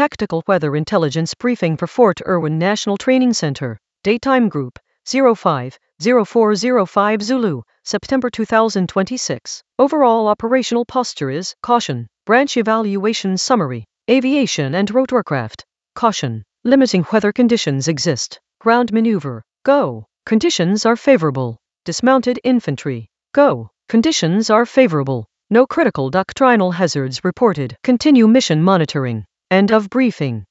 Tactical Weather Intelligence Briefing for Fort Irwin National Training Center. Daytime Group 050405 Zulu, September 2026. Overall operational posture is caution. Branch evaluation summary. Aviation and rotorcraft. Caution. Limiting weather conditions exist. Ground maneuver. Go. Conditions are favorable. Dismounted infantry. Go. Conditions are favorable. No critical doctrinal hazards reported. Continue mission monitoring. End of briefing.